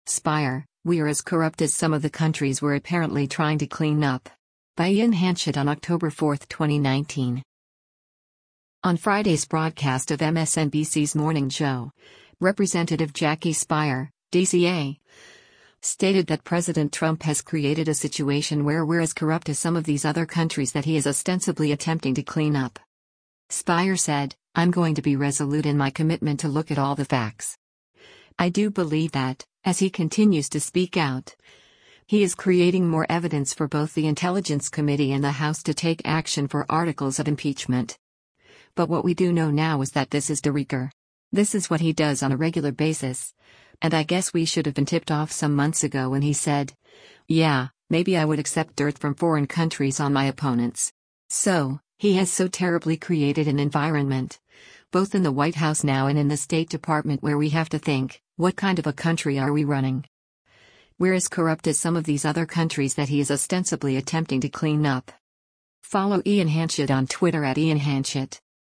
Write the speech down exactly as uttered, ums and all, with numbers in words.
Spire, we are as corrupt as some of the countries we're apparently trying to clean up. By Ian Hanchett on October fourth, twenty nineteen. On Friday's broadcast of M S N B C's Morning Joe, Representative Jackie Spire, D C A, stated that President Trump has created a situation where we're as corrupt as some of these other countries that he is ostensibly attempting to clean up. Spire said, "I'm going to be resolute in my commitment to look at all the facts. I do believe that, as he continues to speak out, he is creating more evidence for both the Intelligence Committee and the House to take action for articles of impeachment. But what we do know now is that this is de rigueur. This is what he does on a regular basis. And I guess we should have been tipped off some months ago when he said, yeah, maybe I would accept dirt from foreign countries on my opponents. So, he has so terribly created an environment, both in the White House now and in the State Department, where we have to think, what kind of a country are we running? We're as corrupt as some of these other countries that he is ostensibly attempting to clean up." Follow Ian Hanchett on Twitter at Ian Hanchett.